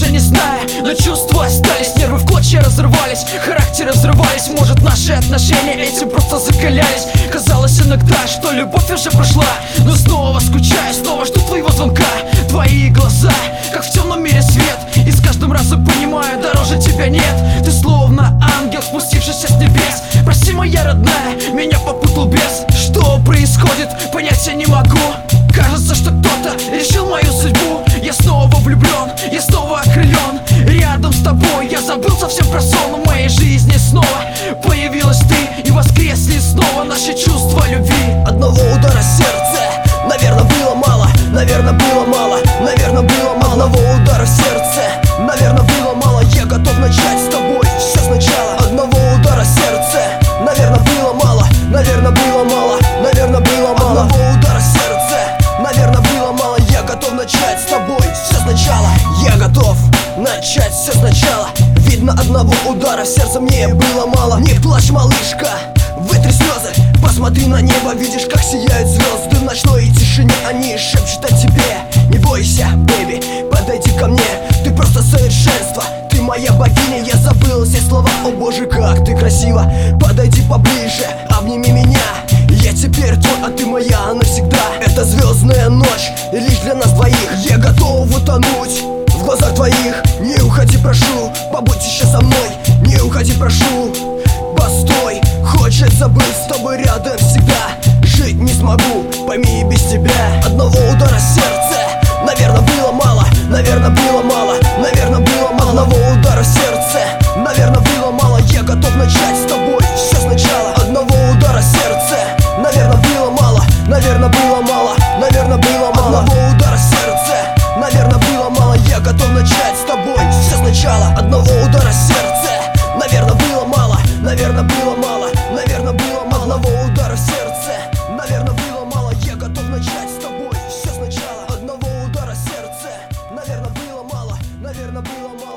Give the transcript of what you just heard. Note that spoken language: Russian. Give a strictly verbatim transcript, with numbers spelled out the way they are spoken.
даже не зная, но чувства остались, нервы в клочья разрывались, характеры взрывались. Может, наши отношения этим просто закалялись. Казалось иногда, что любовь уже прошла, но снова скучаю, снова жду твоего звонка. Твои глаза, как в темном мире свет, и с каждым разом понимаю, дороже тебя нет. Ты словно ангел, спустившийся с небес. Прости, моя родная, меня попутал бес. Что происходит, понять я не могу. Кажется, что кто-то решил мою судьбу. Я снова влюблен, я снова окрылен. Рядом с тобой я забыл совсем про сон. В моей жизни снова появилась ты, и воскресли снова наши чувства любви. Одного удара сердца, наверное, было мало. Наверное, было мало, наверное, было мало. Одного удара в сердце, наверное, было мало. Я готов начать с тобой все сначала. Одного удара сердца, наверное, было мало. Наверное, было мало, наверное, было мало. Одного удара сердца, наверное, было мало. Я готов начать с тобой все сначала. Я готов начать все сначала. Видно, одного удара в сердце мне было мало. Не плачь, малышка, вытри слезы. Посмотри на небо, видишь, как сияют звезды. В ночной тишине они шепчут о тебе. Не бойся, бэби, подойди ко мне. Ты просто совершенство, ты моя богиня. Я забыл все слова, о боже, как ты красива. Подойди поближе, обними меня. Я теперь твой, а ты моя навсегда. Это звездная ночь, лишь для нас двоих. Я готов утонуть в глазах твоих. Не уходи, прошу, побудь еще со мной. Не уходи, прошу, постой. Хочется быть с тобой рядом всегда. Жить не смогу, пойми, без тебя. Одного удара сердца, наверное, было мало. Наверное, было мало, наверное, было мало. Одного удара сердца, наверное, было мало. Я готов начать с тобой все сначала. Одного удара сердца, наверное, было мало. Наверное, было мало, наверное, было мало. Одного удара сердца, наверное, было мало. Я готов начать с тобой все сначала. Одного удара сердца, наверное, было мало. Наверное, было мало, наверное, было мало. Одного удара сердца, наверное, было мало. Я готов начать с тобой все сначала. Одного удара сердца, наверное, было мало. Наверное, было мало.